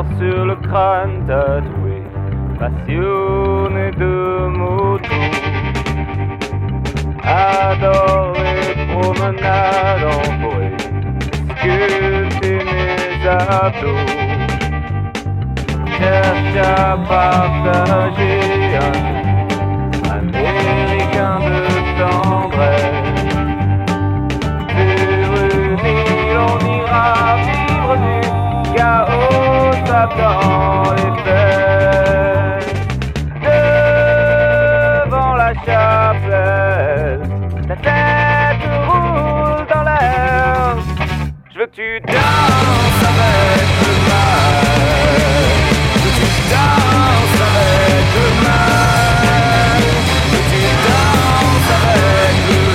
noir sur le crâne tatoué, passionné de moto. Adore les promenades en forêt, sculpter mes abdos. Cherche à partager un américain de tendresse. Sur une île on ira vivre du chaos dans les fesses. Devant la chapelle, ta tête roule dans l'air. Je veux que tu danses avec le mal. Je veux que tu danses avec le mal. Je veux que tu danses avec le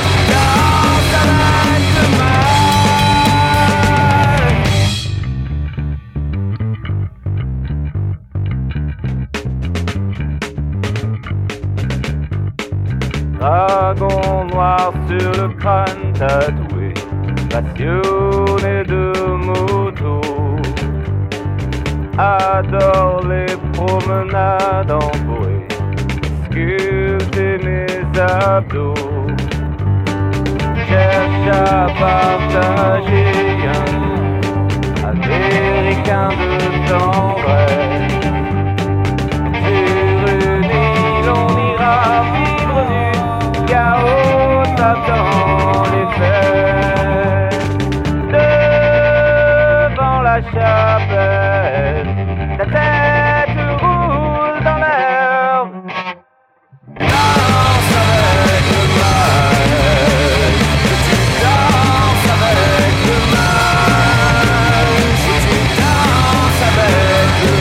dragon noir sur le crâne tatoué, passionné de moto. Adore les promenades en forêt, sculpter mes abdos. Cherche à partager un américain de tendresse. Sur une île on ira vivre du chaos dans les fesses. Devant la chapelle, ta tête roule dans l'air. Danse avec le mal. Tu danses avec le mal. Tu danses avec le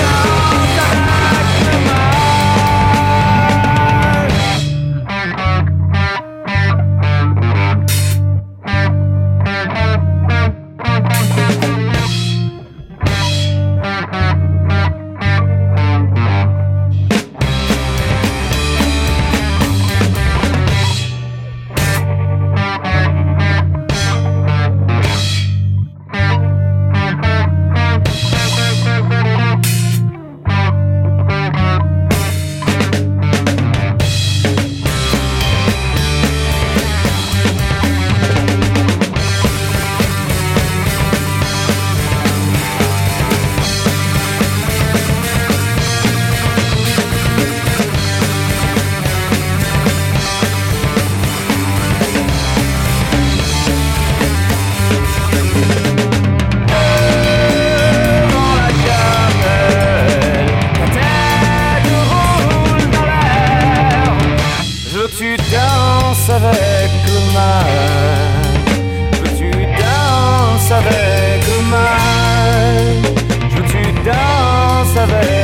tu danses avec le mal. Tu danses avec le mal. Tu danses avec